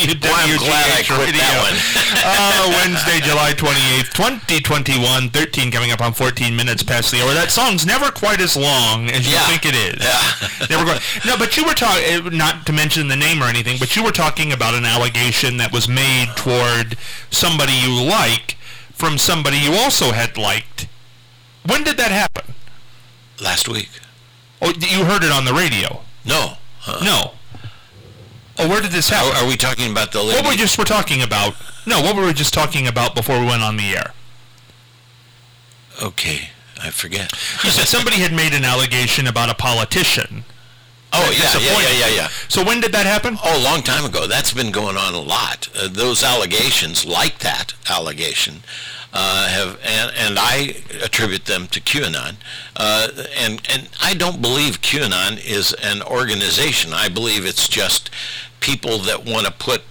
WWJG Radio. Wednesday, July 28th, 2021, 13 coming up on 14 minutes past the hour. That song's never quite as long as you think it is. Never quite. No, but you were talking, not to mention the name or anything, but you were talking about an allegation that was made toward somebody you like from somebody you also had liked. When did that happen? Last week. Oh, you heard it on the radio? No. No. Oh, where did this happen? Are we talking about the lady? What were talking about? No, what were we just talking about before we went on the air? Okay, I forget. You said somebody had made an allegation about a politician. Oh, yeah. So when did that happen? Oh, a long time ago. That's been going on a lot. Those allegations, like that allegation, and I attribute them to QAnon. And I don't believe QAnon is an organization. I believe it's just people that want to put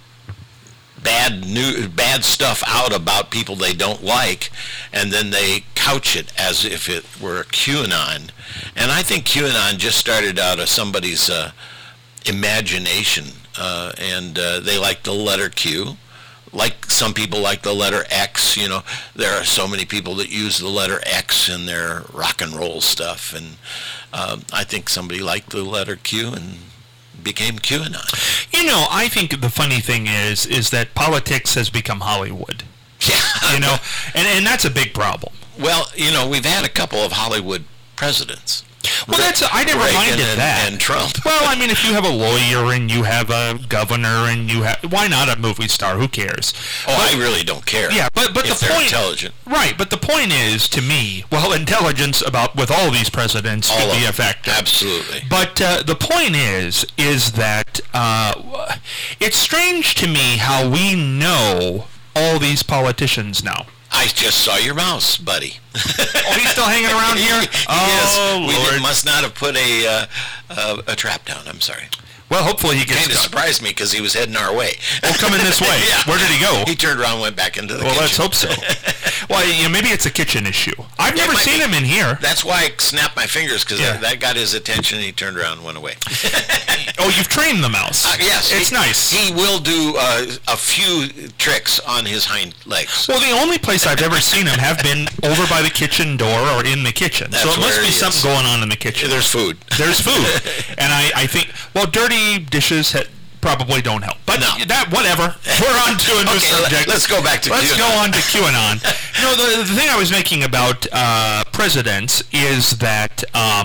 bad stuff out about people they don't like, and then they couch it as if it were QAnon. And I think QAnon just started out of somebody's imagination, and they like the letter Q. Like some people like the letter X. You know, there are so many people that use the letter X in their rock and roll stuff, and I think somebody liked the letter Q and became QAnon. You know, I think the funny thing is that politics has become Hollywood. Yeah. You know, and that's a big problem. Well, you know, we've had a couple of Hollywood presidents. Well, I never minded that. And Trump. Well, I mean, if you have a lawyer and you have a governor and you have, why not a movie star? Who cares? Oh, I really don't care. Yeah, but if the they're point, intelligent. Right, but the point is, to me, well, intelligence with all these presidents could be a factor. Absolutely. But the point is that it's strange to me how we know all these politicians now. I just saw your mouse, buddy. Oh, he's still hanging around here? Yes. Oh, Lord. We must not have put a trap down. I'm sorry. Well, hopefully he gets... Kind of surprised me because he was heading our way. Oh, coming this way. Yeah. Where did he go? He turned around and went back into the kitchen. Well, let's hope so. Well, maybe it's a kitchen issue. I've never seen him in here. That's why I snapped my fingers, because that got his attention, and he turned around and went away. Oh, you've trained the mouse. Yes. It's nice. He will do a few tricks on his hind legs. Well, the only place I've ever seen him have been over by the kitchen door or in the kitchen. That's so it must be something going on in the kitchen. There's food. There's food. And I think, well, dirty dishes probably don't help. But whatever. We're on to a new subject. Let's go back to QAnon. Let's go on to QAnon. You know, the thing I was making about presidents is that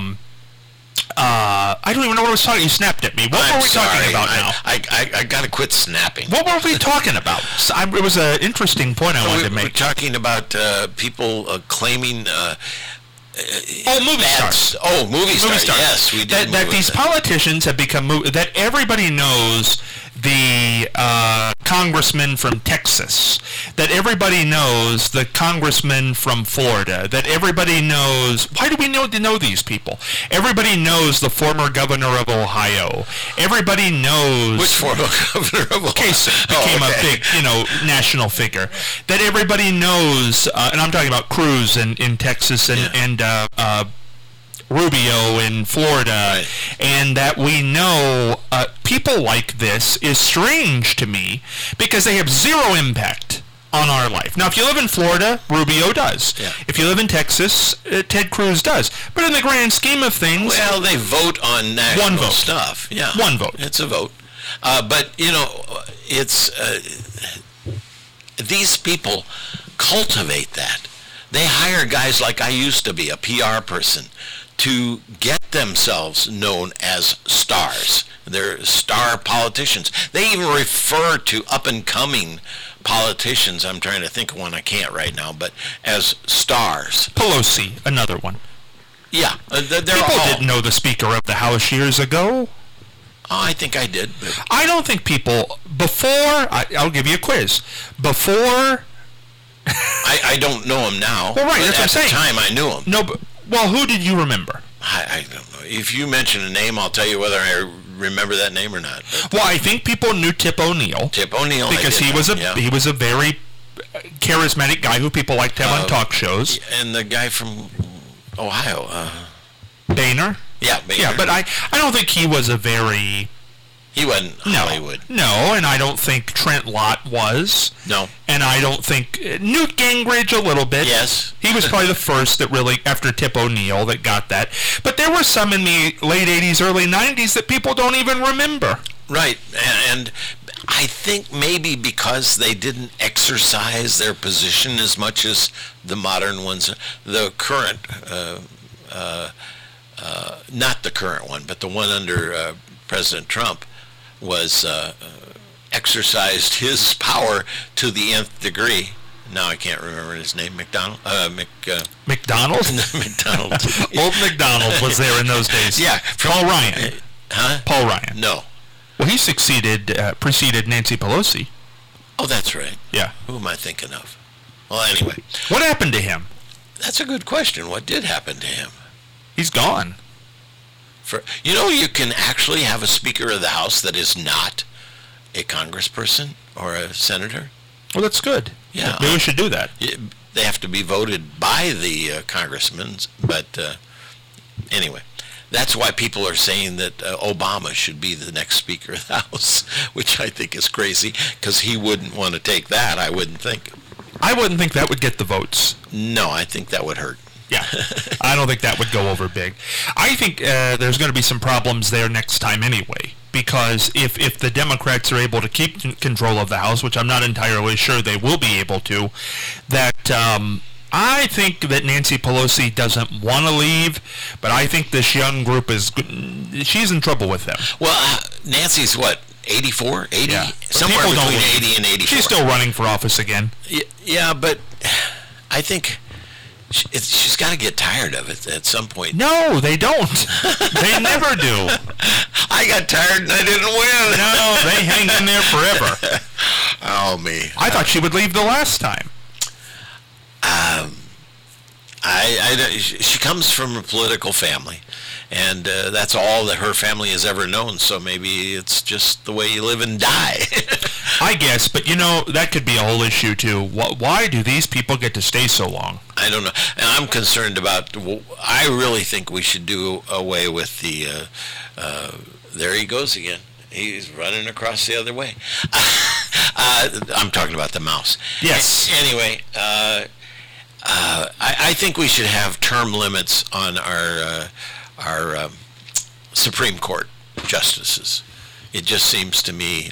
I don't even know what I was talking. You snapped at me. What were we talking about now? I got to quit snapping. What were we talking about? It was an interesting point I wanted to make. We were talking about people claiming... movie stars. Oh, movie stars. Yes, we did. That these politicians have become that everybody knows the congressman from Texas, that everybody knows the congressman from Florida, that everybody knows. Why do we know these people? Everybody knows the former governor of Ohio. Everybody knows which former governor of Ohio became a big, national figure. That everybody knows, and I'm talking about Cruz in Texas and Rubio in Florida, right. And that we know people like this is strange to me because they have zero impact on our life. Now, if you live in Florida, Rubio does. Yeah. If you live in Texas, Ted Cruz does. But in the grand scheme of things... Well, they vote on national stuff. Yeah. One vote. It's a vote. But, it's... these people cultivate that. They hire guys like I used to be, a PR person, to get themselves known as stars. They're star politicians. They even refer to up-and-coming politicians, I'm trying to think of one, I can't right now, but as stars. Pelosi, another one. Yeah. People didn't know the Speaker of the House years ago. Oh, I think I did. But I don't think people, before, I'll give you a quiz, before... I don't know him now. Well, right, that's what I'm saying. At the time, I knew him. No, but, well, who did you remember? I don't know. If you mention a name, I'll tell you whether I remember that name or not. But well, I think people knew Tip O'Neill. Tip O'Neill, because he was a very charismatic guy who people liked to have on talk shows. And the guy from Ohio, Boehner. Yeah, Boehner. Yeah, but I don't think he was a very He wasn't Hollywood. No, and I don't think Trent Lott was. No. And I don't think Newt Gingrich a little bit. Yes. He was probably the first that really, after Tip O'Neill, that got that. But there were some in the late 80s, early 90s that people don't even remember. Right. And I think maybe because they didn't exercise their position as much as the modern ones, the current, not the current one, but the one under President Trump, was exercised his power to the nth degree. Now I can't remember his name. McDonald? McDonald? McDonald. Old McDonald was there in those days. Yeah. Paul Ryan. Huh? Paul Ryan. No. Well, he preceded Nancy Pelosi. Oh, that's right. Yeah. Who am I thinking of? Well, anyway. What happened to him? That's a good question. What did happen to him? He's gone. You can actually have a Speaker of the House that is not a congressperson or a senator. Well, that's good. Yeah. Maybe we should do that. They have to be voted by the congressmen, but anyway. That's why people are saying that Obama should be the next Speaker of the House, which I think is crazy, because he wouldn't want to take that, I wouldn't think. I wouldn't think that would get the votes. No, I think that would hurt. Yeah, I don't think that would go over big. I think there's going to be some problems there next time anyway, because if the Democrats are able to keep control of the House, which I'm not entirely sure they will be able to, that I think that Nancy Pelosi doesn't want to leave, but I think this young group she's in trouble with them. Well, Nancy's what, 84, 80? Yeah. Somewhere between 80 and 84. She's still running for office again. Yeah, but I think she's got to get tired of it at some point. No, they don't. They never do. I got tired and I didn't win. No, they hang in there forever. Oh, me. I thought she would leave the last time. She comes from a political family, and that's all that her family has ever known, so maybe it's just the way you live and die. I guess, but that could be a whole issue too. Why do these people get to stay so long? I don't know. And I'm concerned about, I really think we should do away with the, there he goes again. He's running across the other way. I'm talking about the mouse. Yes. Anyway, I think we should have term limits on our Supreme Court justices. It just seems to me,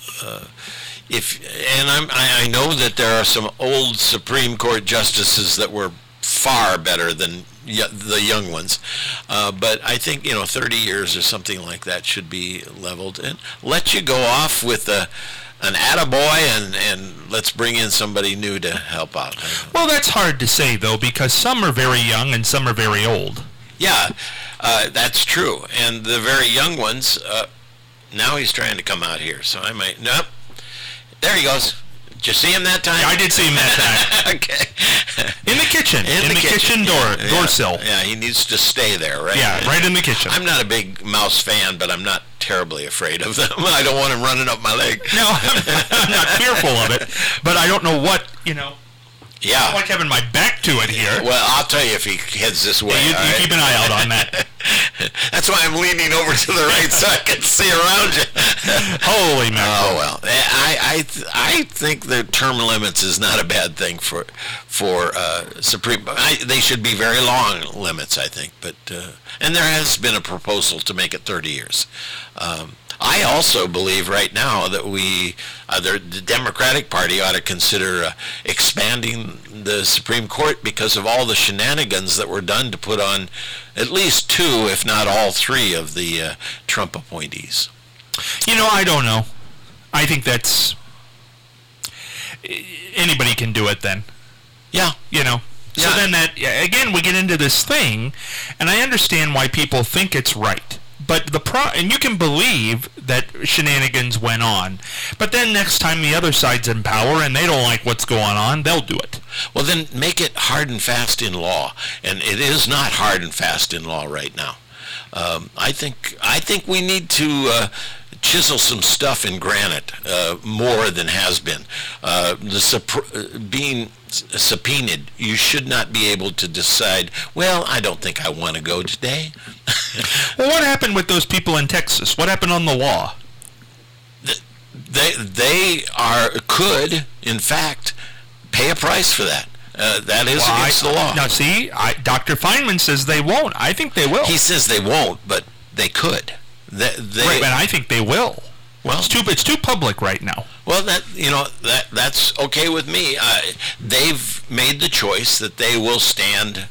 I know that there are some old Supreme Court justices that were far better than the young ones, but I think 30 years or something like that should be leveled and let you go off with an attaboy and let's bring in somebody new to help out. Well, that's hard to say though, because some are very young and some are very old. Yeah, that's true. And the very young ones, now he's trying to come out here, so I might, nope, there he goes. Did you see him that time? Yeah, I did see him that time. Okay. In the kitchen. In the kitchen door sill. Yeah, he needs to stay there, right? Yeah, right in the kitchen. I'm not a big mouse fan, but I'm not terribly afraid of them. I don't want him running up my leg. No, I'm not fearful of it, but I don't know what, Yeah. I like having my back to it here. Well, I'll tell you if he heads this way. Yeah, you keep an eye out on that. That's why I'm leaning over to the right so I can see around you. Holy mackerel. Oh, well. I think the term limits is not a bad thing for Supreme. They should be very long limits, I think. But and there has been a proposal to make it 30 years. I also believe right now that the Democratic Party ought to consider expanding the Supreme Court because of all the shenanigans that were done to put on at least 2, if not all 3, of the Trump appointees. I don't know. I think that's... Anybody can do it then. Yeah. So then again, we get into this thing, and I understand why people think it's right. But and you can believe that shenanigans went on. But then next time the other side's in power and they don't like what's going on, they'll do it. Well, then make it hard and fast in law. And it is not hard and fast in law right now. I think we need to chisel some stuff in granite more than has been. Being subpoenaed, you should not be able to decide, well, I don't think I want to go today. Well, what happened with those people in Texas? What happened on the law? They could, in fact, pay a price for that. That is against the law. Now, see, Dr. Feynman says they won't. I think they will. He says they won't, but they could. Right, but I think they will. Well, it's too public right now. Well, that's okay with me. They've made the choice that they will stand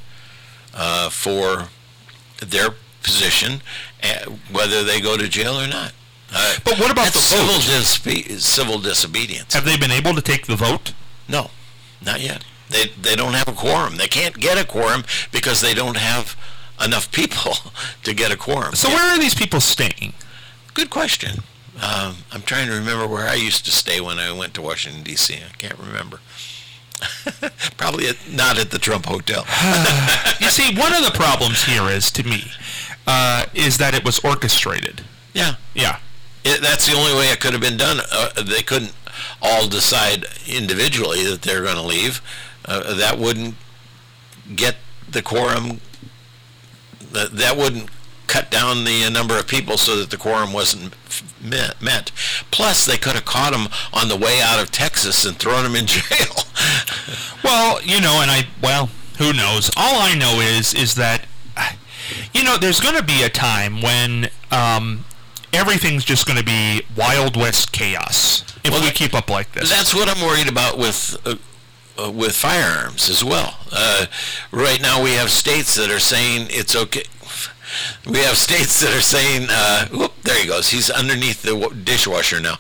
for their position, whether they go to jail or not. But what about the civil disobedience? Have they been able to take the vote? No, not yet. They don't have a quorum. They can't get a quorum because they don't have enough people to get a quorum. So where are these people staying? Good question. I'm trying to remember where I used to stay when I went to Washington, D.C. I can't remember. Probably not at the Trump Hotel. You see, one of the problems here is, to me, is that it was orchestrated. Yeah. Yeah. That's the only way it could have been done. They couldn't all decide individually that they're going to leave. That wouldn't get the quorum. That wouldn't cut down the number of people so that the quorum wasn't met. Plus, they could have caught him on the way out of Texas and thrown him in jail. Well, who knows? All I know is that, there's going to be a time when everything's just going to be Wild West chaos if we keep up like this. That's what I'm worried about with firearms as well. Right now, we have states that are saying it's okay. We have states that are saying, there he goes. He's underneath the dishwasher now.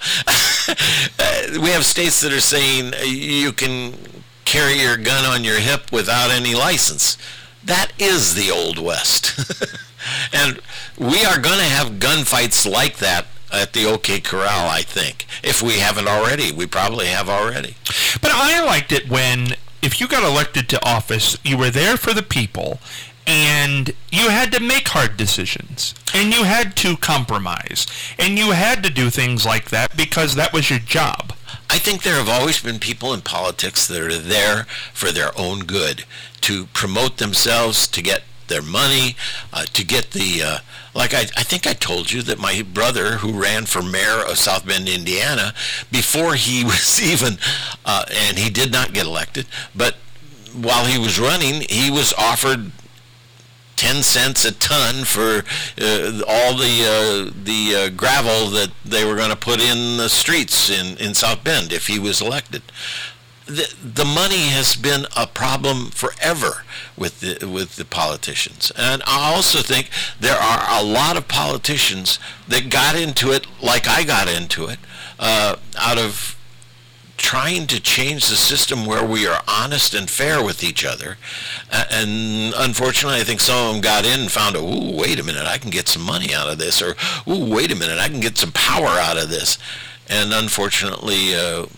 We have states that are saying you can carry your gun on your hip without any license. That is the Old West. And we are going to have gunfights like that at the OK Corral, I think. If we haven't already, we probably have already. But I liked it when, if you got elected to office, you were there for the people, and you had to make hard decisions, and you had to compromise, and you had to do things like that because that was your job. I think there have always been people in politics that are there for their own good, to promote themselves, to get their money, to get the, I think I told you that my brother, who ran for mayor of South Bend, Indiana, before he was even, and he did not get elected, but while he was running, he was offered 10 cents a ton for all the gravel that they were going to put in the streets in South Bend if he was elected. The money has been a problem forever with the politicians. And I also think there are a lot of politicians that got into it like I got into it, out of trying to change the system where we are honest and fair with each other. And unfortunately, I think some of them got in and found, wait a minute, I can get some money out of this, or, wait a minute, I can get some power out of this. And unfortunately,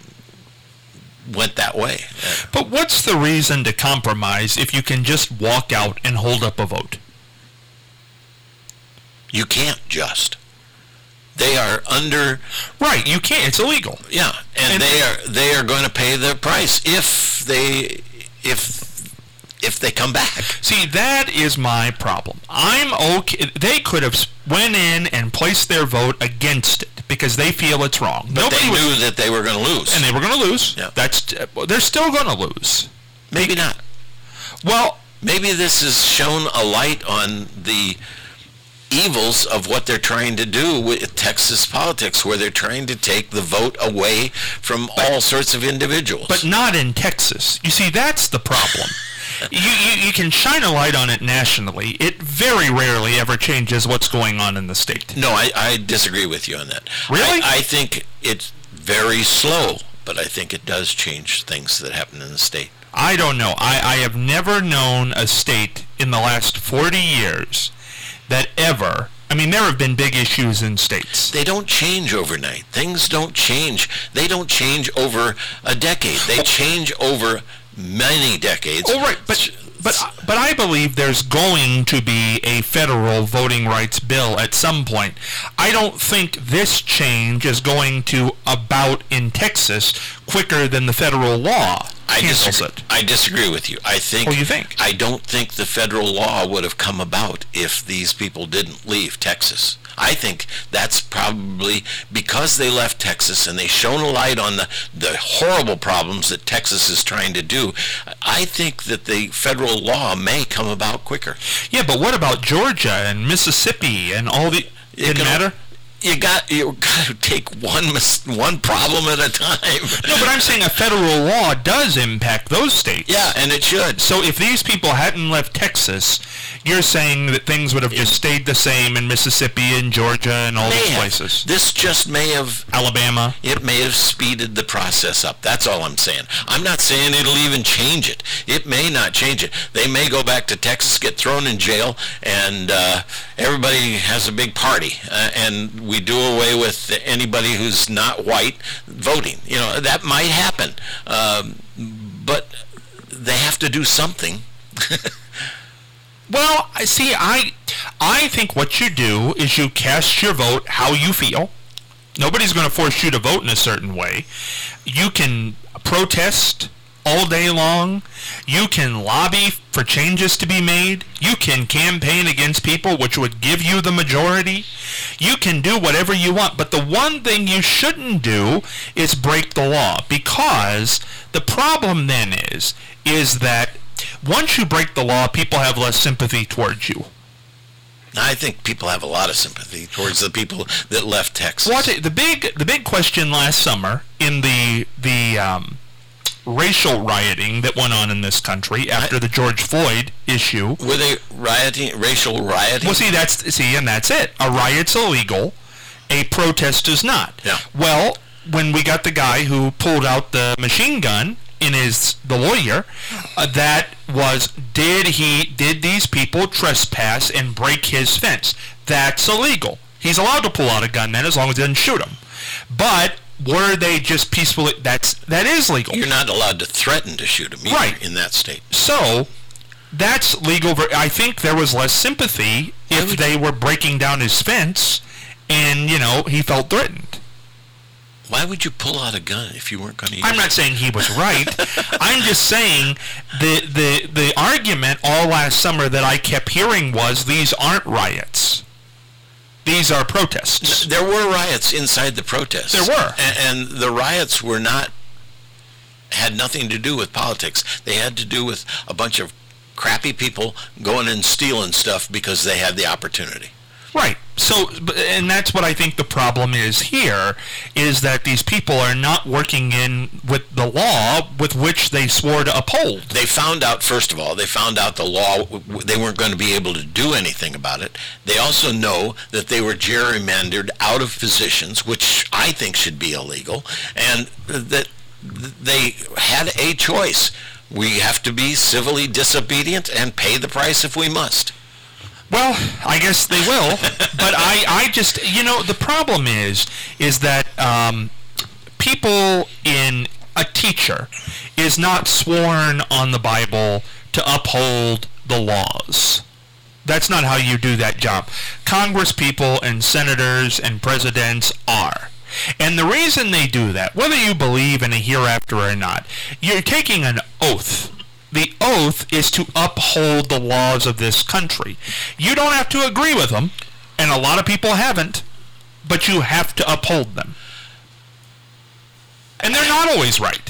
went that way. But what's the reason to compromise if you can just walk out and hold up a vote? You can't just. They are under... Right, you can't. It's illegal. Yeah, and they are going to pay the price if they come back. See, that is my problem. I'm okay. They could have went in and placed their vote against it because they feel it's wrong. But they knew that they were going to lose. And they were going to lose. Yeah. They're still going to lose. Maybe not. Well, maybe this has shown a light on the evils of what they're trying to do with Texas politics, where they're trying to take the vote away from all sorts of individuals. But not in Texas. You see, that's the problem. You can shine a light on it nationally. It very rarely ever changes what's going on in the state. No, I disagree with you on that. Really? I think it's very slow, but I think it does change things that happen in the state. I don't know. I have never known a state in the last 40 years that ever... I mean, there have been big issues in states. They don't change overnight. Things don't change. They don't change over a decade. They change over many decades. Oh, right. But I believe there's going to be a federal voting rights bill at some point. I don't think this change is going to about in Texas quicker than the federal law. handles it. I disagree with you. I think. Oh, you think? I don't think the federal law would have come about if these people didn't leave Texas. I think that's probably because they left Texas and they shone a light on the horrible problems that Texas is trying to do. I think that the federal law may come about quicker. Yeah, but what about Georgia and Mississippi and all the... It didn't matter? You got to take one problem at a time. No, but I'm saying a federal law does impact those states. Yeah, and it should. So if these people hadn't left Texas, you're saying that things would have just stayed the same in Mississippi and Georgia and all these places. This just may have... Alabama. It may have speeded the process up. That's all I'm saying. I'm not saying it'll even change it. It may not change it. They may go back to Texas, get thrown in jail, and everybody has a big party. And we do away with anybody who's not white voting. You know, that might happen. But they have to do something. Well, see, I think what you do is you cast your vote how you feel. Nobody's going to force you to vote in a certain way. You can protest all day long. You can lobby for changes to be made. You can campaign against people, which would give you the majority. You can do whatever you want. But the one thing you shouldn't do is break the law, because the problem then is that once you break the law, people have less sympathy towards you. I think people have a lot of sympathy towards the people that left Texas. Well, the big question last summer in the racial rioting that went on in this country after the George Floyd issue. Were they rioting, racial rioting? Well, and that's it. A riot's illegal. A protest is not. Yeah. Well, when we got the guy who pulled out the machine gun in the lawyer, that was, did these people trespass and break his fence? That's illegal. He's allowed to pull out a gun then, as long as he doesn't shoot him. But were they just peacefully? That is legal. You're not allowed to threaten to shoot him either, right, in that state. So that's legal. I think there was less sympathy if they were breaking down his fence and, he felt threatened. Why would you pull out a gun if you weren't going to use it? I'm not saying he was right. I'm just saying the argument all last summer that I kept hearing was these aren't riots. These are protests. There were riots inside the protests. There were. And the riots had nothing to do with politics. They had to do with a bunch of crappy people going and stealing stuff because they had the opportunity. Right. So, and that's what I think the problem is here, is that these people are not working in with the law with which they swore to uphold. They found out, first of all, the law, they weren't going to be able to do anything about it. They also know that they were gerrymandered out of positions, which I think should be illegal, and that they had a choice. We have to be civilly disobedient and pay the price if we must. Well, I guess they will, but I just, the problem is that people a teacher is not sworn on the Bible to uphold the laws. That's not how you do that job. Congress people and senators and presidents are. And the reason they do that, whether you believe in a hereafter or not, you're taking an oath. The oath is to uphold the laws of this country. You don't have to agree with them, and a lot of people haven't, but you have to uphold them. And they're not always right.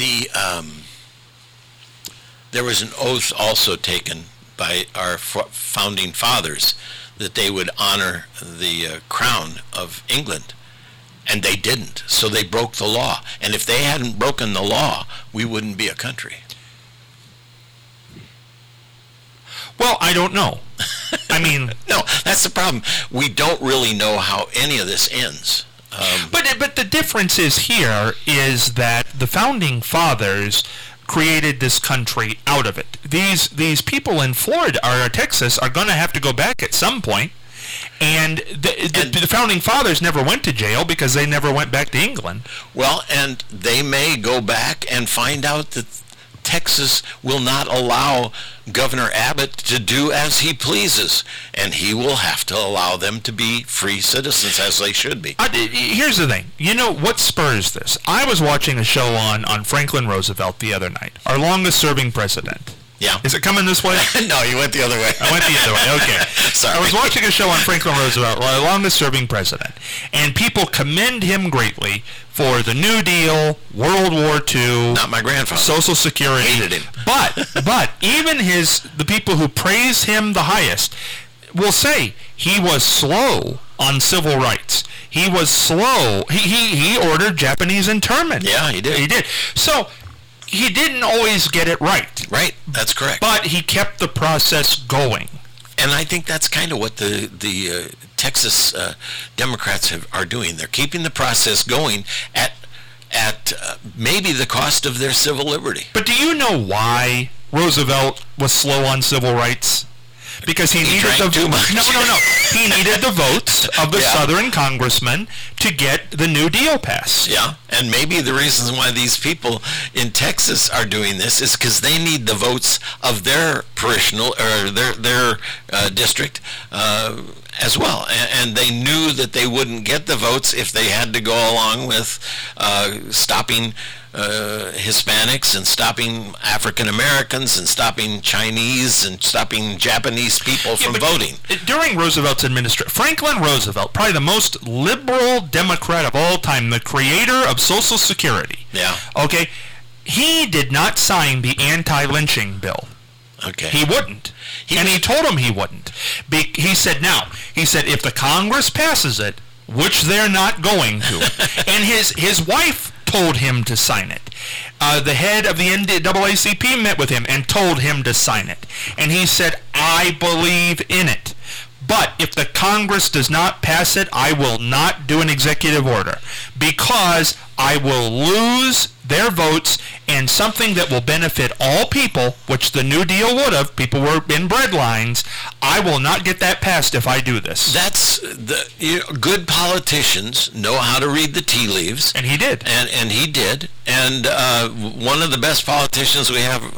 There was an oath also taken by our founding fathers that they would honor the crown of England, and they didn't. So they broke the law. And if they hadn't broken the law, we wouldn't be a country. Well, I don't know. I mean... No, that's the problem. We don't really know how any of this ends. But the difference here is that the founding fathers created this country out of it. These people in Florida or Texas are going to have to go back at some point. And the founding fathers never went to jail because they never went back to England. Well, and they may go back and find out that Texas will not allow Governor Abbott to do as he pleases, and he will have to allow them to be free citizens as they should be. Here's the thing. You know what spurs this? I was watching a show on Franklin Roosevelt the other night, our longest-serving president. Yeah. Is it coming this way? No, you went the other way. I went the other way. Okay. Sorry. I was watching a show on Franklin Roosevelt, our longest-serving president, and people commend him greatly for the New Deal, World War II, not my grandfather, Social Security. Hated him. But even the people who praise him the highest will say he was slow on civil rights. He was slow. He ordered Japanese internment. Yeah, he did. He did. So he didn't always get it right. Right, that's correct. But he kept the process going. And I think that's kind of what the Texas Democrats are doing. They're keeping the process going at maybe the cost of their civil liberty. But do you know why Roosevelt was slow on civil rights? Because he needed too much. No. He needed the votes of the Southern congressmen to get the New Deal passed. Yeah, and maybe the reasons why these people in Texas are doing this is because they need the votes of their parishioner or their district as well, and they knew that they wouldn't get the votes if they had to go along with stopping Hispanics and stopping African Americans and stopping Chinese and stopping Japanese people from voting. During Roosevelt's administration, Franklin Roosevelt, probably the most liberal Democrat of all time, the creator of Social Security. Yeah. Okay, he did not sign the anti-lynching bill. Okay. He wouldn't. And he told him he wouldn't. He said, if the Congress passes it, which they're not going to, and his wife told him to sign it. The head of the NAACP met with him and told him to sign it. And he said, I believe in it. But if the Congress does not pass it, I will not do an executive order because I will lose their votes and something that will benefit all people, which the New Deal would have. People were in breadlines. I will not get that passed if I do this. That's good politicians know how to read the tea leaves. And he did. And he did. And one of the best politicians we have,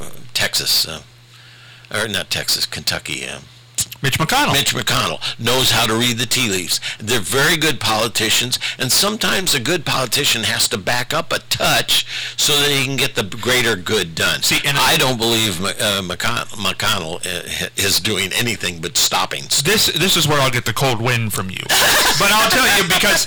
Kentucky. Mitch McConnell. Mitch McConnell knows how to read the tea leaves. They're very good politicians, and sometimes a good politician has to back up a touch so that he can get the greater good done. See, and I don't believe McConnell is doing anything but stopping. This is where I'll get the cold wind from you. But I'll tell you, because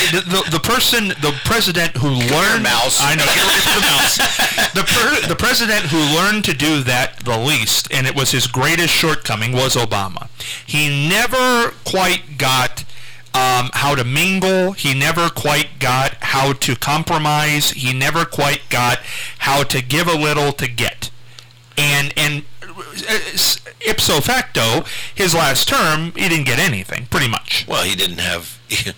the president who learned... I know, get rid of the mouse. The president who learned to do that the least, and it was his greatest shortcoming, was Obama. He never quite got how to mingle. He never quite got how to compromise. He never quite got how to give a little to get. And ipso facto, his last term, he didn't get anything, pretty much. Well, he didn't have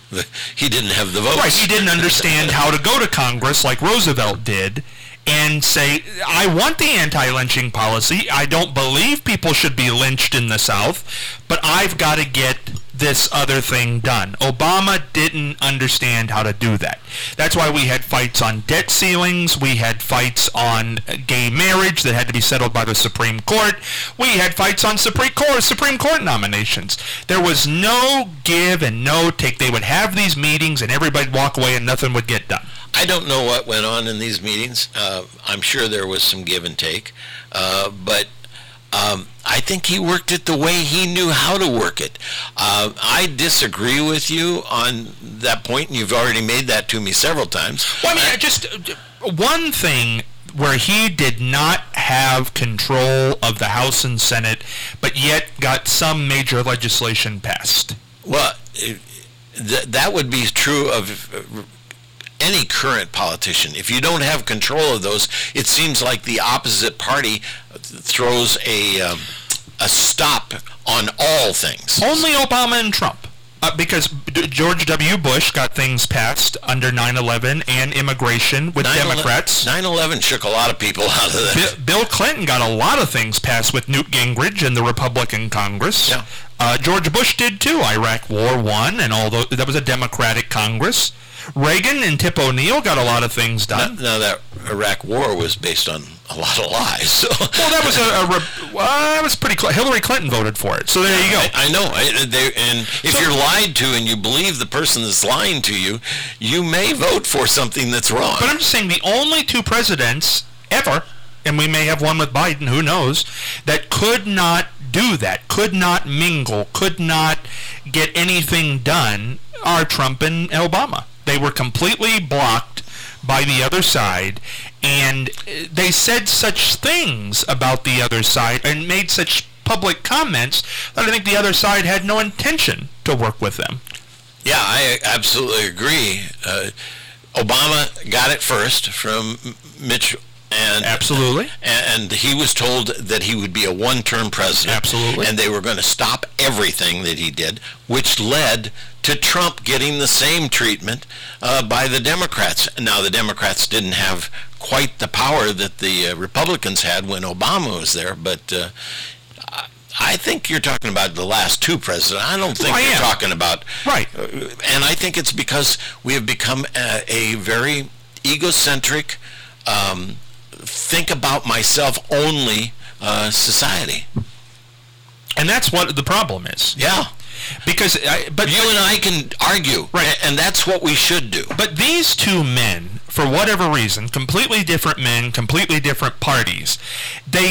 the votes. Right, he didn't understand how to go to Congress like Roosevelt did and say, I want the anti-lynching policy. I don't believe people should be lynched in the South, but I've got to get this other thing done. Obama didn't understand how to do that. That's why we had fights on debt ceilings. We had fights on gay marriage that had to be settled by the Supreme Court. We had fights on Supreme Court nominations. There was no give and no take. They would have these meetings and everybody'd walk away and nothing would get done. I don't know what went on in these meetings. I'm sure there was some give and take, but I think he worked it the way he knew how to work it. I disagree with you on that point, and you've already made that to me several times. Well, I mean, just one thing where he did not have control of the House and Senate, but yet got some major legislation passed. Well, that would be true of any current politician. If you don't have control of those, it seems like the opposite party throws a stop on all things. Only Obama and Trump. Because George W. Bush got things passed under 9/11 and immigration with Democrats. 9/11 shook a lot of people out of that. Bill Clinton got a lot of things passed with Newt Gingrich and the Republican Congress. Yeah. George Bush did too. Iraq War won, and that was a Democratic Congress. Reagan and Tip O'Neill got a lot of things done. Now that Iraq War was based on a lot of lies. So. Well, that was pretty close. Hillary Clinton voted for it, so there you go. I know. And if you're lied to and you believe the person that's lying to you, you may vote for something that's wrong. But I'm just saying the only two presidents ever, and we may have one with Biden, who knows, that could not do that, could not mingle, could not get anything done are Trump and Obama. They were completely blocked by the other side, and they said such things about the other side and made such public comments that I think the other side had no intention to work with them. Yeah, I absolutely agree. Obama got it first from Mitch. Absolutely. And he was told that he would be a one-term president. Absolutely. And they were going to stop everything that he did, which led to Trump getting the same treatment by the Democrats. Now, the Democrats didn't have quite the power that the Republicans had when Obama was there, but I think you're talking about the last two presidents. I don't think you're talking about... Right. And I think it's because we have become a very egocentric... think about myself only society. And that's what the problem is. Yeah. Because but you and I can argue, right, and that's what we should do. But these two men, for whatever reason, completely different men, completely different parties, they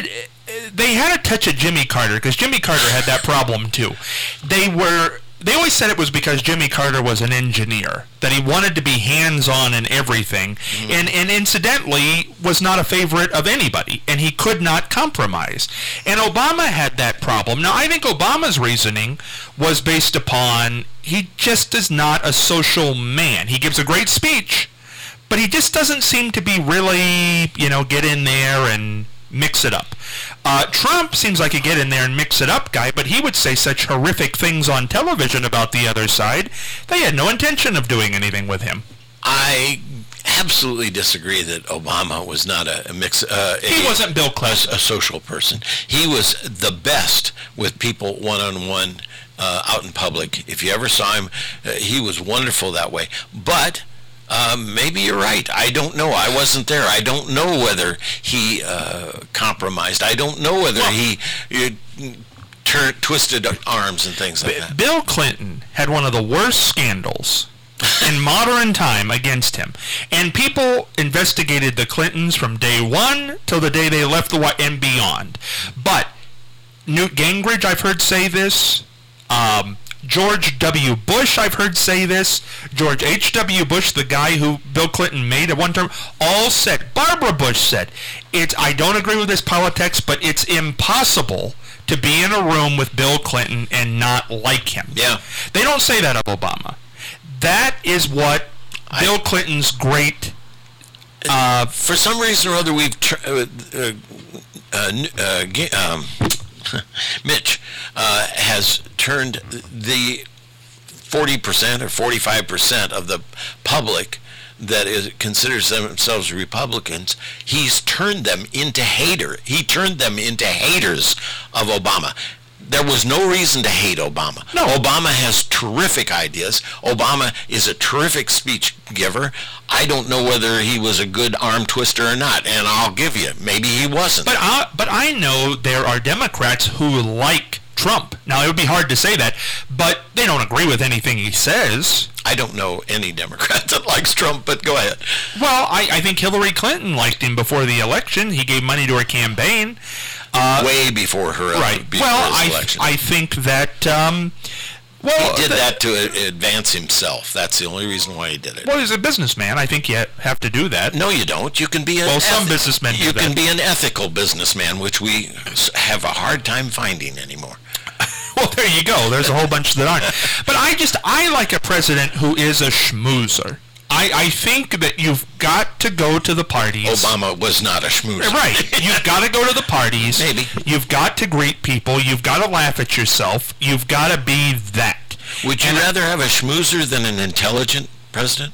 had a touch of Jimmy Carter, because Jimmy Carter had that problem too. They always said it was because Jimmy Carter was an engineer, that he wanted to be hands-on in everything, and incidentally was not a favorite of anybody, and he could not compromise. And Obama had that problem. Now, I think Obama's reasoning was based upon he just is not a social man. He gives a great speech, but he just doesn't seem to be really, get in there and mix it up. Trump seems like a get in there and mix it up guy, but he would say such horrific things on television about the other side. They had no intention of doing anything with him. I absolutely disagree that Obama was not a mix. He wasn't Bill Clinton, a social person. He was the best with people one-on-one out in public. If you ever saw him, he was wonderful that way. But maybe you're right. I don't know. I wasn't there. I don't know whether he compromised. I don't know whether he twisted arms and things like that. Bill Clinton had one of the worst scandals in modern time against him. And people investigated the Clintons from day one till the day they left the White House and beyond. But Newt Gingrich, I've heard say this. George W. Bush, I've heard say this. George H.W. Bush, the guy who Bill Clinton made at one term, all said, Barbara Bush said, I don't agree with this politics, but it's impossible to be in a room with Bill Clinton and not like him. Yeah. They don't say that of Obama. That is what Bill Clinton's great... for some reason or other, we've... Mitch has turned the 40% or 45% of the public that considers themselves Republicans, he's turned them into He turned them into haters of Obama. There was no reason to hate Obama. No. Obama has terrific ideas. Obama is a terrific speech giver. I don't know whether he was a good arm twister or not, and I'll give you, maybe he wasn't. But I know there are Democrats who like Trump. Now, it would be hard to say that, but they don't agree with anything he says. I don't know any Democrat that likes Trump, but go ahead. Well, I think Hillary Clinton liked him before the election. He gave money to her campaign. Way before her election. I think that... he did that to advance himself. That's the only reason why he did it. Well, he's a businessman. I think you have to do that. No, you don't. You can be some businessmen do that. You can be an ethical businessman, which we have a hard time finding anymore. Well, there you go. There's a whole bunch that aren't. But I like a president who is a schmoozer. I think that you've got to go to the parties. Obama was not a schmoozer. Right. You've got to go to the parties. Maybe. You've got to greet people. You've got to laugh at yourself. You've got to be that. Would you rather have a schmoozer than an intelligent president?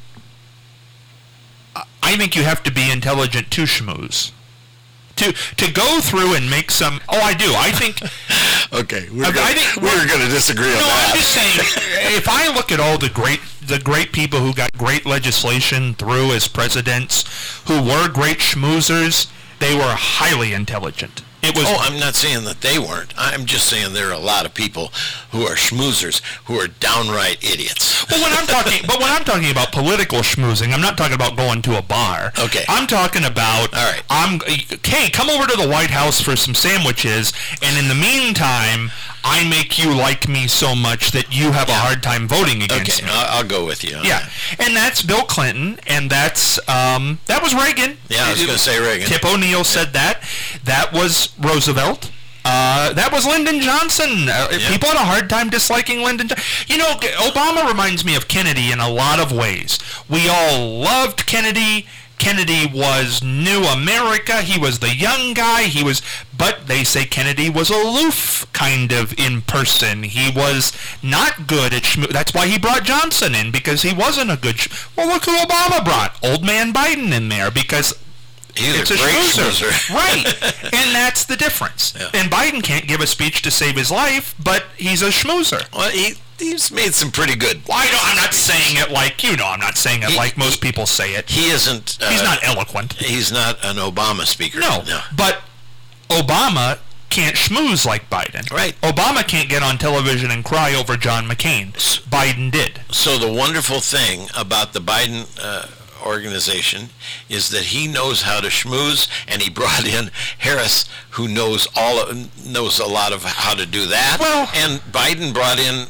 I think you have to be intelligent to schmooze. To go through and make some... Oh, I do. I think Okay, we're going to disagree on that. I'm just saying, if I look at all the great people who got great legislation through as presidents, who were great schmoozers, they were highly intelligent. I'm not saying that they weren't. I'm just saying there are a lot of people who are schmoozers who are downright idiots. Well, when I'm talking about political schmoozing, I'm not talking about going to a bar. Okay. I'm talking about, all right. Hey, come over to the White House for some sandwiches, and in the meantime, I make you like me so much that you have a hard time voting against me. I'll go with you. Yeah, and that's Bill Clinton, and that was Reagan. Yeah, I was going to say Reagan. Tip O'Neill said that. That was Roosevelt. That was Lyndon Johnson. People had a hard time disliking Lyndon Johnson. Obama reminds me of Kennedy in a lot of ways. We all loved Kennedy. Kennedy was New America. He was the young guy. But they say Kennedy was aloof, kind of, in person. He was not good at that's why he brought Johnson in, because he wasn't a good well, look who Obama brought. Old man Biden in there, because it's a schmoozer. Right. And that's the difference. Yeah. And Biden can't give a speech to save his life, but he's a schmoozer. Well, he's made some pretty good. Well, I'm not saying it like, I'm not saying it like most people say it. He isn't. He's not eloquent. He's not an Obama speaker. No. But Obama can't schmooze like Biden. Right. Obama can't get on television and cry over John McCain. Biden did. So the wonderful thing about the Biden organization is that he knows how to schmooze, and he brought in Harris, who knows a lot of how to do that. Well, and Biden brought in,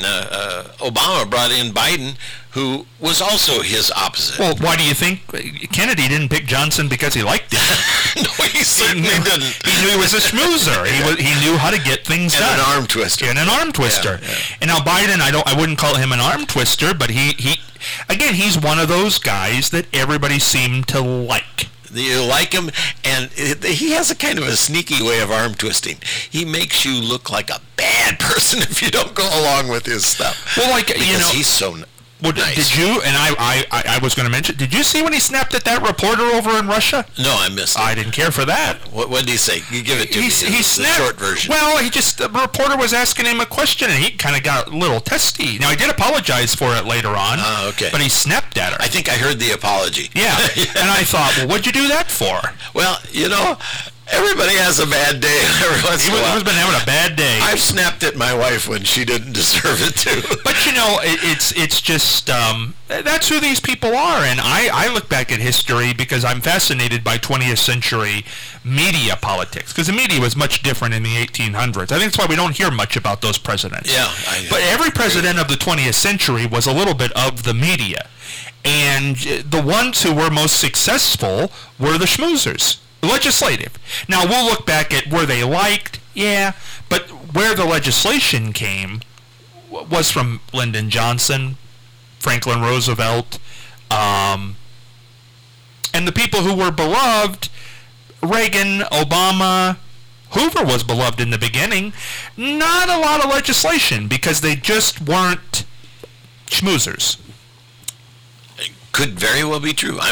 Obama brought in Biden, who was also his opposite. Well, why do you think Kennedy didn't pick Johnson because he liked him? No, he certainly didn't. He knew he was a schmoozer. He knew how to get things done. And an arm twister. And an arm twister. Yeah. And now Biden, I wouldn't call him an arm twister, but he's one of those guys that everybody seemed to like. You like him, and he has a kind of a sneaky way of arm twisting. He makes you look like a bad person if you don't go along with his stuff. Well, because he's so Well, nice. Did you, and I was going to mention, did you see when he snapped at that reporter over in Russia? No, I missed it. I didn't care for that. What did he say? You give it to me. He snapped, the short version. Well, the reporter was asking him a question, and he kind of got a little testy. Now, he did apologize for it later on, okay. But he snapped at her. I think I heard the apology. Yeah, and I thought, well, what'd you do that for? Well, everybody has a bad day every once in a while. He's been having a bad day. I've snapped at my wife when she didn't deserve it too. But it's just that's who these people are, and I look back at history because I'm fascinated by 20th century media politics, because the media was much different in the 1800s. I think that's why we don't hear much about those presidents. Yeah. But every president of the 20th century was a little bit of the media, and the ones who were most successful were the schmoozers. Legislative. Now, we'll look back at were they liked? Yeah. But where the legislation came was from Lyndon Johnson, Franklin Roosevelt, and the people who were beloved, Reagan, Obama, Hoover was beloved in the beginning. Not a lot of legislation because they just weren't schmoozers. Could very well be true.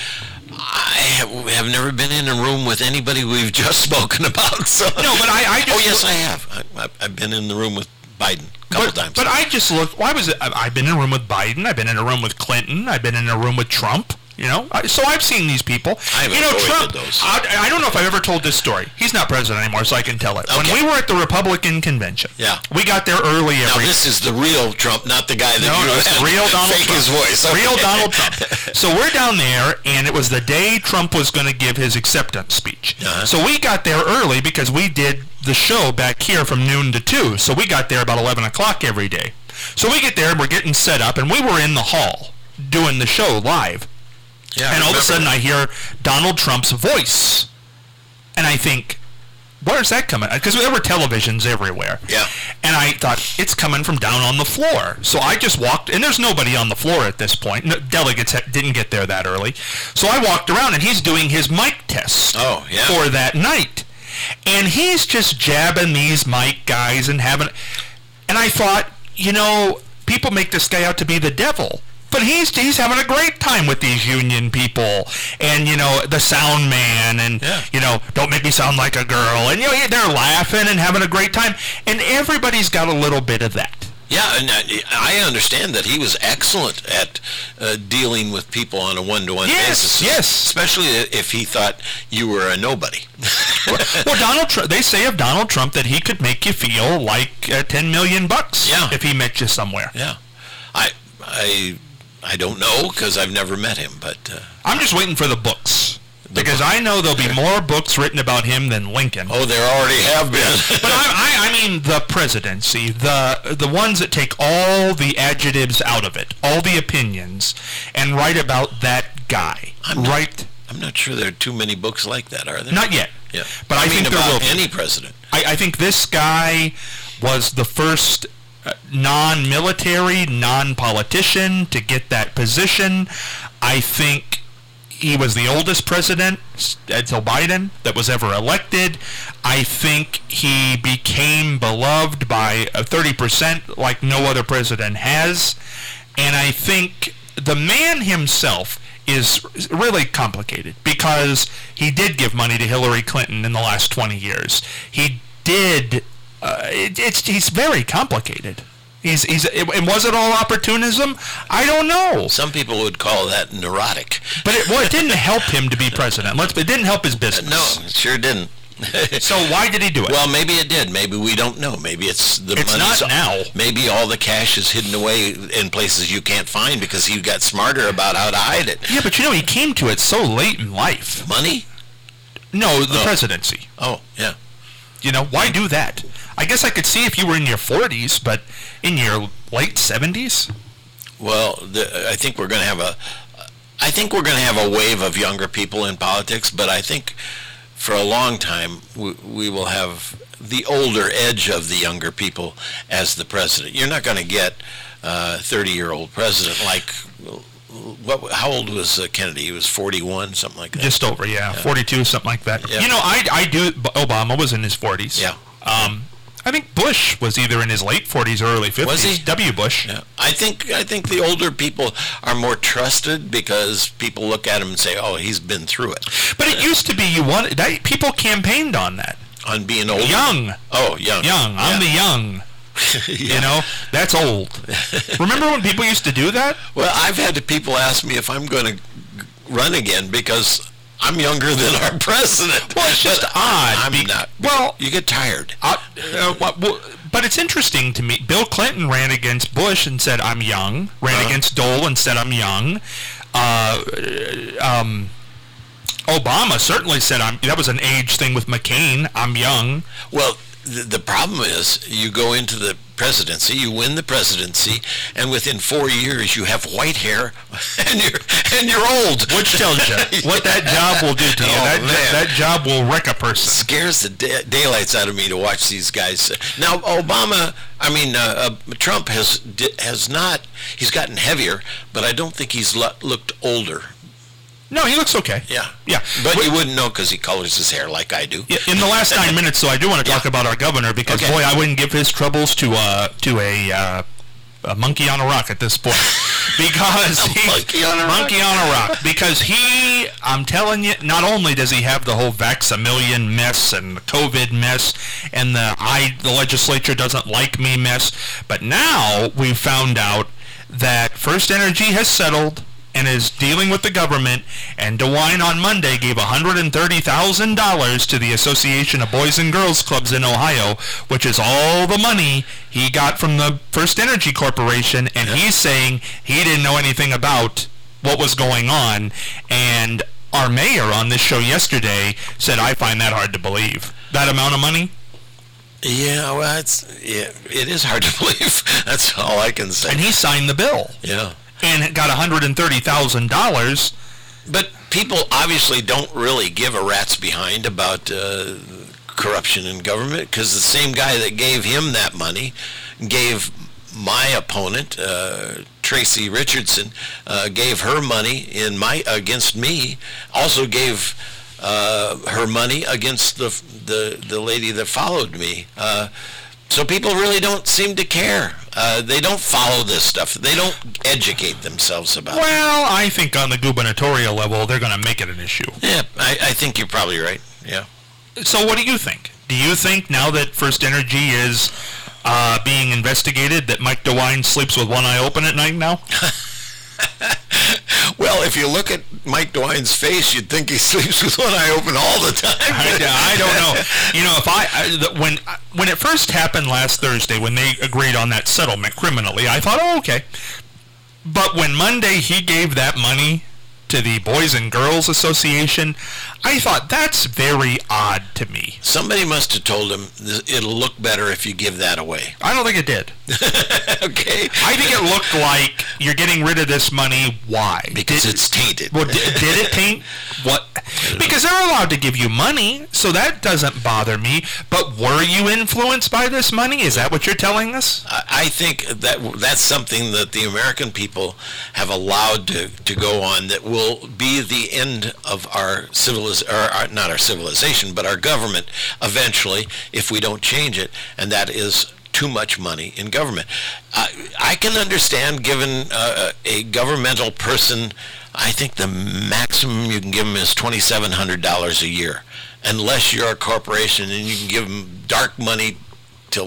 I have never been in a room with anybody we've just spoken about. So. No, but I just... Oh, yes, I have. I've been in the room with Biden a couple times. But I just looked... Why was it... I've been in a room with Biden. I've been in a room with Clinton. I've been in a room with Trump. So I've seen these people. I haven't Trump, those. I don't know if I've ever told this story. He's not president anymore, so I can tell it. Okay. When we were at the Republican convention, we got there early. Now this is the real Trump, not the guy that real Donald fake Trump. his voice. Okay. Real Donald Trump. So we're down there, and it was the day Trump was going to give his acceptance speech. Uh-huh. So we got there early because we did the show back here from noon to 2. So we got there about 11 o'clock every day. So we get there, and we're getting set up, and we were in the hall doing the show live. Yeah, and all of a sudden I hear Donald Trump's voice. And I think, where's that coming? Because there were televisions everywhere. Yeah. And I thought, it's coming from down on the floor. So I just walked, and there's nobody on the floor at this point. No, delegates didn't get there that early. So I walked around, and he's doing his mic test for that night. And he's just jabbing these mic guys and having... And I thought, people make this guy out to be the devil. But he's having a great time with these union people, and the sound man, and don't make me sound like a girl, and they're laughing and having a great time, and everybody's got a little bit of that. Yeah, and I understand that he was excellent at dealing with people on a one-to-one basis. Yes. Especially if he thought you were a nobody. Well, Donald Trump. They say of Donald Trump that he could make you feel like $10 million if he met you somewhere. Yeah, I don't know because I've never met him, but I'm just waiting for the books. Because I know there'll be more books written about him than Lincoln. Oh, there already have been. But I mean the presidency, the ones that take all the adjectives out of it, all the opinions, and write about that guy. I'm not sure there are too many books like that, are there? Not yet. Yeah. But I think about any president. I think this guy was the first non-military, non-politician to get that position. I think he was the oldest president until Biden that was ever elected. I think he became beloved by 30% like no other president has. And I think the man himself is really complicated because he did give money to Hillary Clinton in the last 20 years. He did. He's very complicated. And was it all opportunism? I don't know. Some people would call that neurotic. But it didn't help him to be president. It didn't help his business. No, it sure didn't. So why did he do it? Well, maybe it did. Maybe we don't know. Maybe it's the money. It's not now. Maybe all the cash is hidden away in places you can't find because he got smarter about how to hide it. Yeah, but he came to it so late in life. Money? No, the presidency. Oh, yeah. Why do that? I guess I could see if you were in your 40s, but in your late 70s? Well, I think we're going to have a wave of younger people in politics, but I think for a long time we will have the older edge of the younger people as the president. You're not going to get a 30-year-old president like... How old was Kennedy? He was 41, something like that. Just over, yeah. 42, something like that. Yeah. Obama was in his 40s. Yeah. I think Bush was either in his late 40s or early 50s. Was he? W. Bush. Yeah. I think the older people are more trusted because people look at him and say, "Oh, he's been through it." But it used to be people campaigned on that. On being older. Young. Oh, young. Young. I'm the young. Yeah. That's old. Remember when people used to do that? Well, I've had people ask me if I'm going to run again because I'm younger than our president. Well, it's just odd. I'm not. Well, you get tired. But it's interesting to me. Bill Clinton ran against Bush and said, I'm young. Ran against Dole and said, I'm young. Obama certainly said, that was an age thing with McCain. I'm young. Well, the problem is you go into the presidency, you win the presidency, and within 4 years you have white hair and you're old. Which tells you what that job will do to you. That job will wreck a person. It scares the daylights out of me to watch these guys. Now, Trump has not. He's gotten heavier, but I don't think he's looked older. No, he looks okay. Yeah. But you wouldn't know because he colors his hair like I do. In the last 9 minutes, so I do want to talk about our governor because, boy, I wouldn't give his troubles to a monkey on a rock at this point. Because monkey on a rock. Because I'm telling you, not only does he have the whole Vax-A-Million mess and the COVID mess and the legislature doesn't like me mess, but now we've found out that First Energy has settled and is dealing with the government, and DeWine on Monday gave $130,000 to the Association of Boys and Girls Clubs in Ohio, which is all the money he got from the First Energy Corporation, and he's saying he didn't know anything about what was going on, and our mayor on this show yesterday said, I find that hard to believe. That amount of money? Yeah, well, it is hard to believe. That's all I can say. And he signed the bill. Yeah. And got $130,000. But people obviously don't really give a rat's behind about corruption in government because the same guy that gave him that money gave my opponent, Tracy Richardson, gave her money against me, also gave her money against the lady that followed me. So people really don't seem to care. They don't follow this stuff. They don't educate themselves about it. Well, I think on the gubernatorial level, they're going to make it an issue. Yeah, I think you're probably right. Yeah. So what do you think? Do you think now that First Energy is being investigated that Mike DeWine sleeps with one eye open at night now? Well, if you look at Mike DeWine's face, you'd think he sleeps with one eye open all the time. I don't know. If when it first happened last Thursday, when they agreed on that settlement criminally, I thought, oh, okay. But when Monday he gave that money to the Boys and Girls Association, I thought that's very odd to me. Somebody must have told him it'll look better if you give that away. I don't think it did. Okay. I think it looked like you're getting rid of this money. Why? Because it's tainted. Well, did it taint? What? Because they're allowed to give you money, so that doesn't bother me. But were you influenced by this money? Is that what you're telling us? I think that's something that the American people have allowed to go on that will be the end of our not our civilization, but our government eventually, if we don't change it, and that is too much money in government. I can understand giving a governmental person, I think the maximum you can give them is $2,700 a year, unless you're a corporation and you can give them dark money till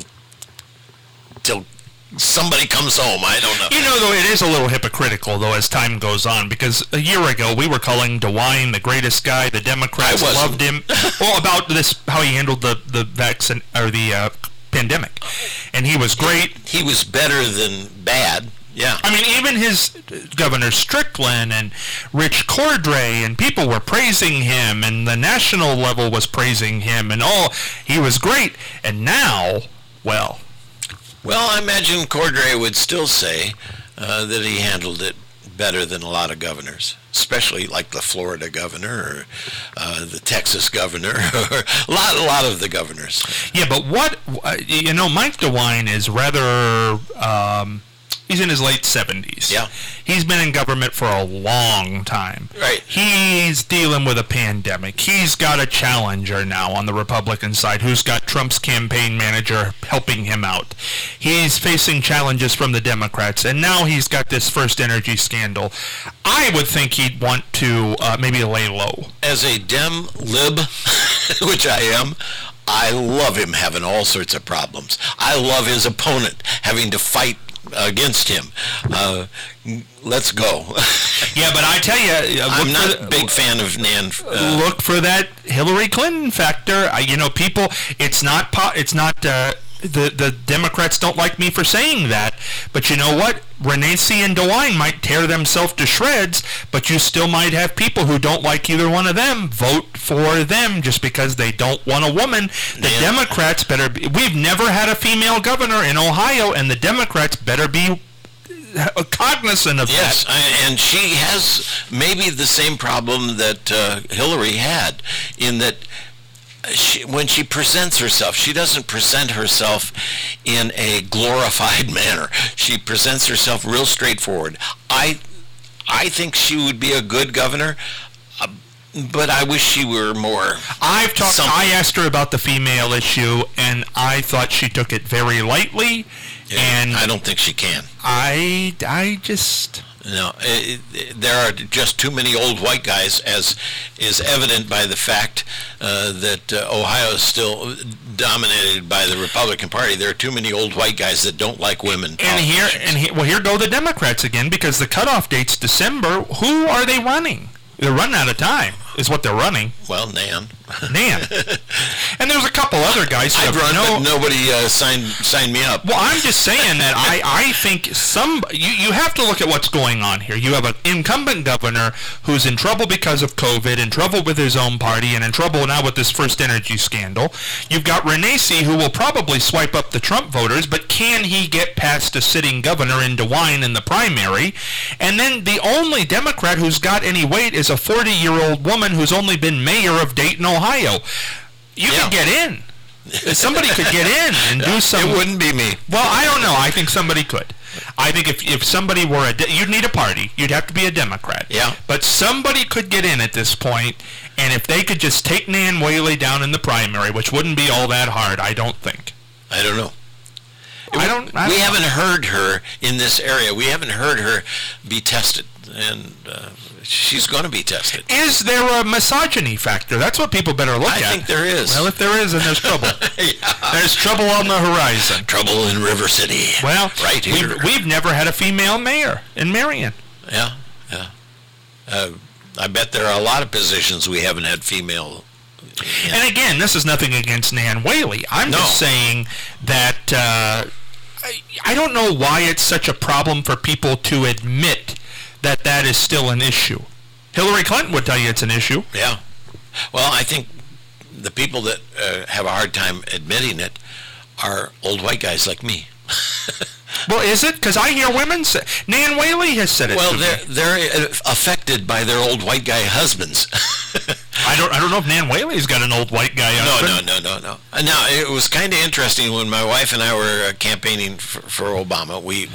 somebody comes home. I don't know. Though it is a little hypocritical, though, as time goes on, because a year ago we were calling DeWine the greatest guy. The Democrats loved him. Well, about this, how he handled the vaccine or the pandemic, and he was great. He was better than bad. Yeah. I mean, even his Governor Strickland and Rich Cordray and people were praising him, and the national level was praising him, and he was great. And now, well, I imagine Cordray would still say that he handled it better than a lot of governors, especially like the Florida governor or the Texas governor, or a lot of the governors. Yeah, but Mike DeWine is rather... he's in his late 70s. Yeah. He's been in government for a long time. Right. He's dealing with a pandemic. He's got a challenger now on the Republican side who's got Trump's campaign manager helping him out. He's facing challenges from the Democrats, and now he's got this First Energy scandal. I would think he'd want to maybe lay low. As a Dem lib, which I am, I love him having all sorts of problems. I love his opponent having to fight against him. Let's go. Yeah, but I tell you, I'm not a big fan of Nan. Look for that Hillary Clinton factor. People, it's not the Democrats don't like me for saying that, but you know what? Renacci and DeWine might tear themselves to shreds, but you still might have people who don't like either one of them vote for them just because they don't want a woman. The Democrats better be... We've never had a female governor in Ohio, and the Democrats better be cognizant of that. Yes, and she has maybe the same problem that Hillary had, in that when she presents herself, she doesn't present herself in a glorified manner. She presents herself real straightforward. I think she would be a good governor, but I wish she were more... I asked her about the female issue, and I thought she took it very lightly. Yeah, and I don't think she can. I just... No, there are just too many old white guys, as is evident by the fact that Ohio is still dominated by the Republican Party. There are too many old white guys that don't like women. Here go the Democrats again, because the cutoff date's December. Who are they running? They're running out of time, is what they're running. Well, Nan. And there's a couple other guys. I'd run, but nobody signed me up. Well, I'm just saying that I think you have to look at what's going on here. You have an incumbent governor who's in trouble because of COVID, in trouble with his own party, and in trouble now with this First Energy scandal. You've got Renacci, who will probably swipe up the Trump voters, but can he get past a sitting governor in DeWine in the primary? And then the only Democrat who's got any weight is a 40-year-old woman who's only been mayor of Dayton, Ohio. You could get in. Somebody could get in and do something. It wouldn't be me. Well, I don't know. I think somebody could. I think if somebody were you'd need a party. You'd have to be a Democrat. Yeah. But somebody could get in at this point, and if they could just take Nan Whaley down in the primary, which wouldn't be all that hard, I don't think. I don't know. We haven't heard her in this area. We haven't heard her be tested, and she's going to be tested. Is there a misogyny factor? That's what people better look at. I think there is. Well, if there is, then there's trouble. There's trouble on the horizon. Trouble in River City. Well, right here. We've never had a female mayor in Marion. Yeah. I bet there are a lot of positions we haven't had female. And again, this is nothing against Nan Whaley. I'm just saying that I don't know why it's such a problem for people to admit that that is still an issue. Hillary Clinton would tell you it's an issue. Yeah. Well, I think the people that have a hard time admitting it are old white guys like me. Well, is it? Because I hear women say... Nan Whaley has said it. Well, they're affected by their old white guy husbands. I don't know if Nan Whaley's got an old white guy husband. No. Now, it was kind of interesting when my wife and I were campaigning for Obama. We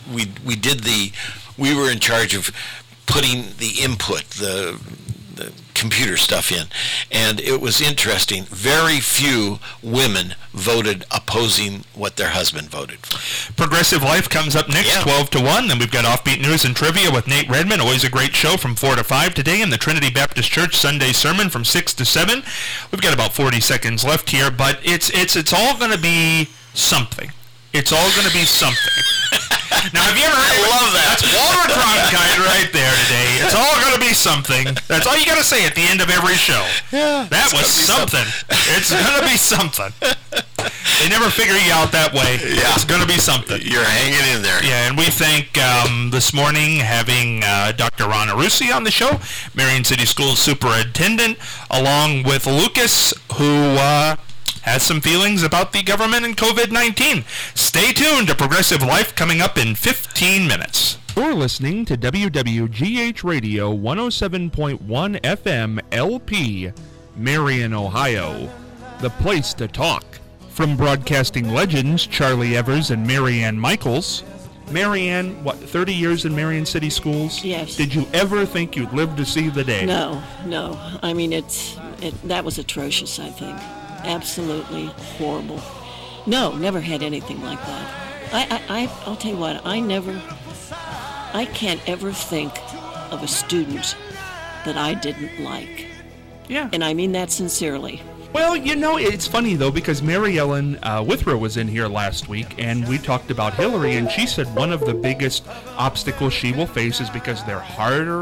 were in charge of putting the input, the computer stuff in, and it was interesting. Very few women voted opposing what their husband voted for. Progressive Life comes up next, 12 to 1. Then we've got Offbeat News and Trivia with Nate Redman. Always a great show from 4 to 5 today. And the Trinity Baptist Church Sunday Sermon from 6 to 7. We've got about 40 seconds left here, but it's all going to be something. It's all going to be something. Now, have you ever heard? I love that. That's Walter Cronkite right there today. It's all going to be something. That's all you got to say at the end of every show. Yeah. That was something. It's going to be something. They never figure you out that way. Yeah. It's going to be something. You're hanging in there. Yeah, and we thank this morning having Dr. Ron Arussi on the show, Marion City Schools Superintendent, along with Lucas, who has some feelings about the government and COVID-19. Stay tuned to Progressive Life coming up in 15 minutes. You're listening to WWGH Radio 107.1 FM LP, Marion, Ohio. The place to talk. From broadcasting legends Charlie Evers and Marianne Michaels. Marianne, 30 years in Marion City Schools? Yes. Did you ever think you'd live to see the day? No. I mean, that was atrocious, I think. Absolutely horrible. No, never had anything like that. I'll tell you what, I can't ever think of a student that I didn't like. Yeah. And I mean that sincerely. Well, it's funny, though, because Mary Ellen Withrow was in here last week, and we talked about Hillary, and she said one of the biggest obstacles she will face is because they're harder